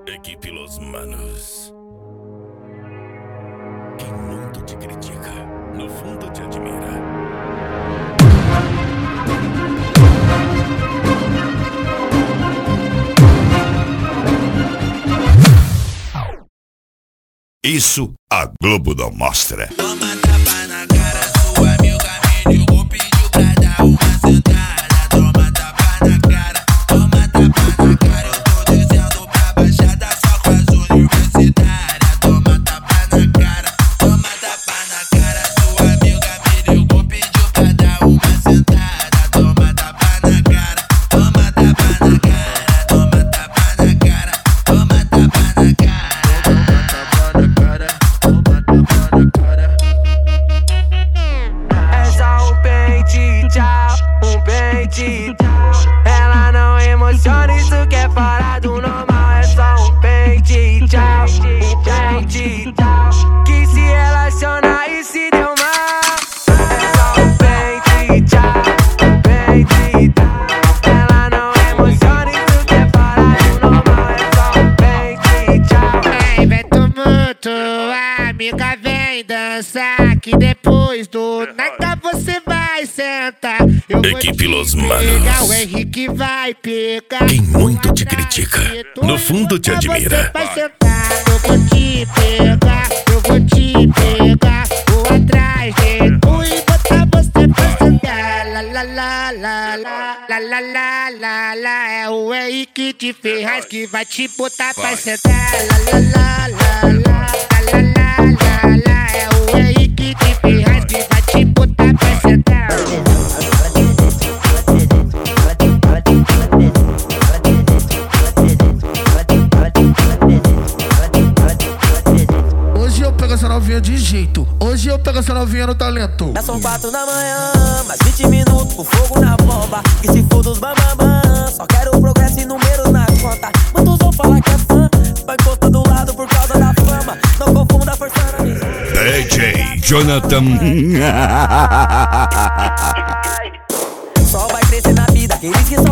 Equipe Los Manos. Quem muito te critica, no fundo te admira. Isso a Globo não mostra. Toma tapa na cara, sua meu caminho. Vou pedir pra dar uma sentada. Toma tapa na cara, toma tapa na cara. Eu tô descendo pra baixada só com as universitárias. Toma tapa na cara, toma tapa na cara, sua meu caminho. Vou pedir pra dar uma sentada. Toma tapa na cara, toma tapa na cara, toma tapa na cara, toma tapa na cara. É só um pente, tchau, um pente. Ela não emociona, isso que é fora do normal. É só um pente, tchau, um pente. Que se relaciona e se deu mal. É só um pente, tchau, um pente. Ela não emociona, isso que é fora do normal. É só um pente, tchau. Ai, vem tumulto, amiga, vem dançar. Que depois do nada você vai sentar. Eu Equipe vou Los te Manos. pegar, o Henrique vai pegar. Quem muito te Atrás critica, de tu, no fundo te nunca admira. Você vai sentar. Eu vou te pegar, eu vou te pegar. Vou atrás de tu e botar você pra sentar. La la la la la la la la la la. É o Henrique de Ferraz que vai te botar pra sentar. La la la la la la la la la. É o Henrique de Ferraz que vai te botar pra sentar. Hoje eu pego essa novinha de jeito. Hoje eu pego essa novinha no talento. Já são 4 da manhã, mais 20 minutos com fogo na bomba. Que se for dos bambambam, só quero progresso e números na conta. Muitos vão falar que é fã, vai encostar do lado por causa da fama. Não confunda forçando a missão. DJ Jonathan. Só vai crescer na vida aqueles que são